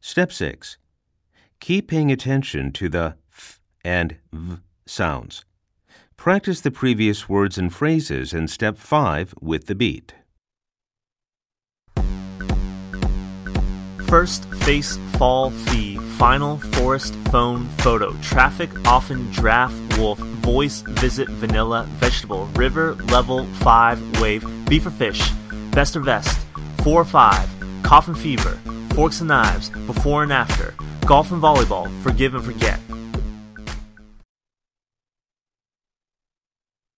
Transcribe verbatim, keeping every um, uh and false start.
Step six. Keep paying attention to the f and v sounds. Practice the previous words and phrases in Step five with the beat. First, face, fall, fee, final, forest, phone, photo, traffic, often, draft, wolf, voice, visit, vanilla, vegetable, river, level, five, wave, beef or fish, best or vest, four or five, cough and fever, forks and knives, before and after, golf and volleyball, forgive and forget,